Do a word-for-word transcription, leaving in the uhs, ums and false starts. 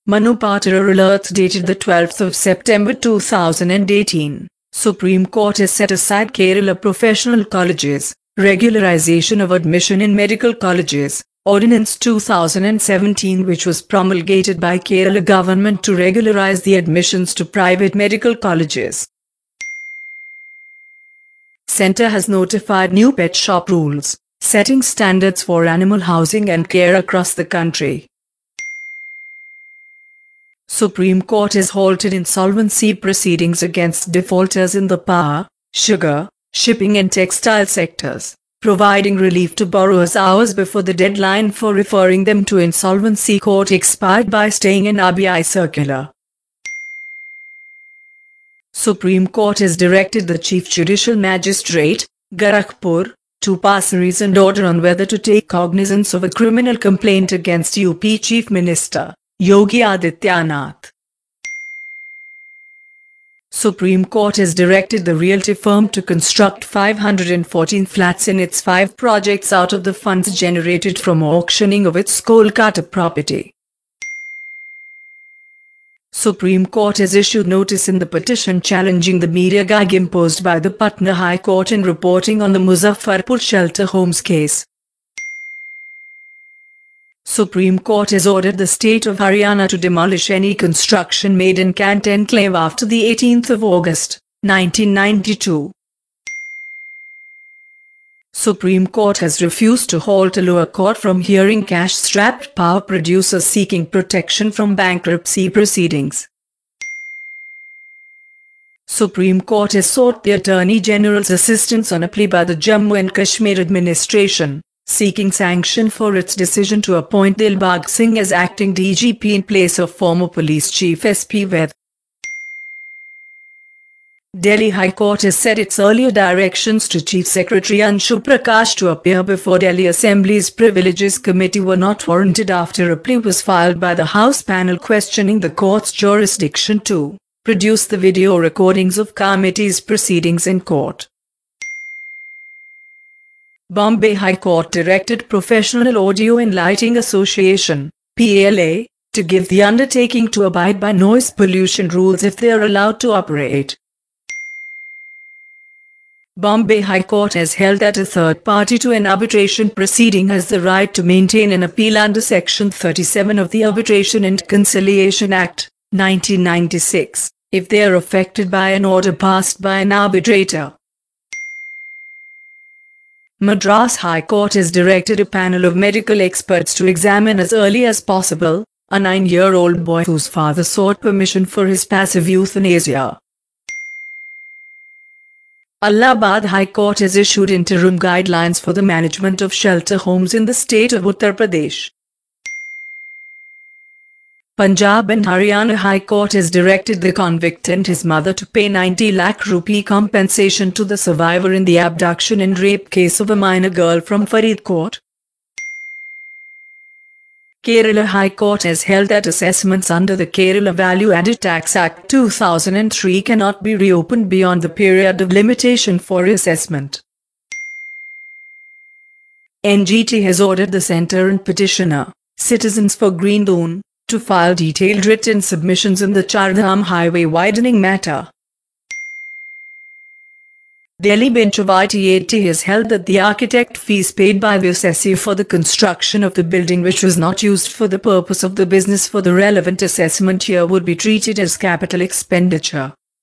Manupatra Alerts dated the twelfth of September two thousand eighteen. Supreme Court has set aside Kerala Professional Colleges, Regularization of Admission in Medical Colleges, Ordinance two thousand seventeen, which was promulgated by Kerala government to regularize the admissions to private medical colleges. Centre has notified new pet shop rules, setting standards for animal housing and care across the country. Supreme Court has halted insolvency proceedings against defaulters in the power, sugar, shipping and textile sectors, providing relief to borrowers hours before the deadline for referring them to insolvency court expired by staying an R B I circular. Supreme Court has directed the Chief Judicial Magistrate, Gorakhpur, to pass a reasoned order on whether to take cognizance of a criminal complaint against U P Chief Minister Yogi Adityanath. Supreme Court has directed the realty firm to construct five hundred fourteen flats in its five projects out of the funds generated from auctioning of its Kolkata property. Supreme Court has issued notice in the petition challenging the media gag imposed by the Patna High Court in reporting on the Muzaffarpur shelter homes case. Supreme Court has ordered the state of Haryana to demolish any construction made in Kant Enclave after the eighteenth of August, nineteen ninety-two. Supreme Court has refused to halt a lower court from hearing cash-strapped power producers seeking protection from bankruptcy proceedings. Supreme Court has sought the Attorney General's assistance on a plea by the Jammu and Kashmir administration, seeking sanction for its decision to appoint Dilbag Singh as acting D G P in place of former Police Chief S P Vaid. Delhi High Court has set its earlier directions to Chief Secretary Anshu Prakash to appear before Delhi Assembly's Privileges Committee were not warranted after a plea was filed by the House panel questioning the court's jurisdiction to produce the video recordings of committee's proceedings in court. Bombay High Court directed Professional Audio and Lighting Association, P L A, to give the undertaking to abide by noise pollution rules if they are allowed to operate. Bombay High Court has held that a third party to an arbitration proceeding has the right to maintain an appeal under Section thirty-seven of the Arbitration and Conciliation Act, nineteen ninety-six, if they are affected by an order passed by an arbitrator. Madras High Court has directed a panel of medical experts to examine as early as possible a nine-year-old boy whose father sought permission for his passive euthanasia. Allahabad High Court has issued interim guidelines for the management of shelter homes in the state of Uttar Pradesh. Punjab and Haryana High Court has directed the convict and his mother to pay ninety lakh rupee compensation to the survivor in the abduction and rape case of a minor girl from Faridkot. Kerala High Court has held that assessments under the Kerala Value Added Tax Act two thousand three cannot be reopened beyond the period of limitation for assessment. N G T has ordered the centre and petitioner, Citizens for Green Zone, to file detailed written submissions in the Chardham highway widening matter. Delhi bench of I T A T has held that the architect fees paid by the assessor for the construction of the building which was not used for the purpose of the business for the relevant assessment year would be treated as capital expenditure.